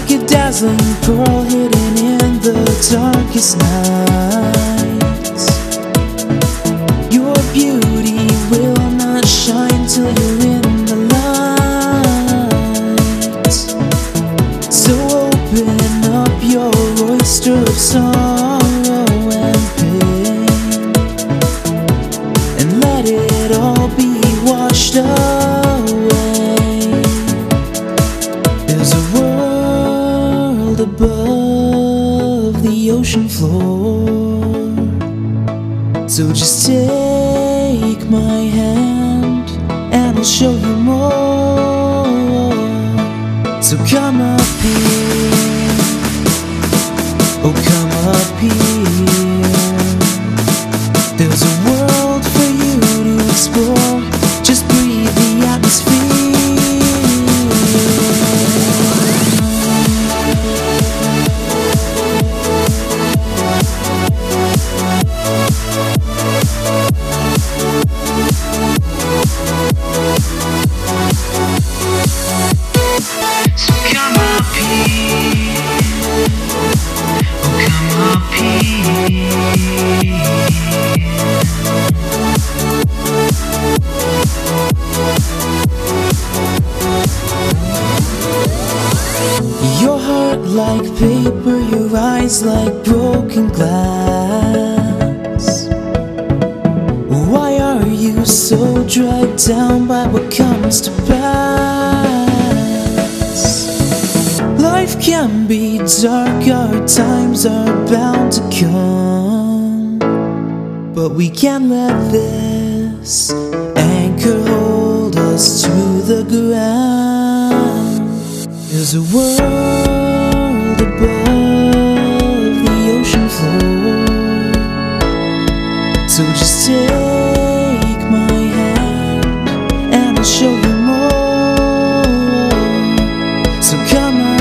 like a dazzling pearl hidden in the darkest nights. Your beauty will not shine till you're in the light. So open up your oyster of sorrow and pain, and let it all be washed away. There's a world above the ocean floor, so just take my hand and I'll show you more. So come up here, oh come up here. There's a world for you to explore, just breathe the atmosphere. So come up here, oh come up here. Your heart like paper, your eyes like broken glass. Why are you so dragged down by what comes to pass? Life can be dark, our times are bound to come, but we can't let this anchor hold us to the ground. There's a world above the ocean floor, so just take my hand and I'll show you more. So come on.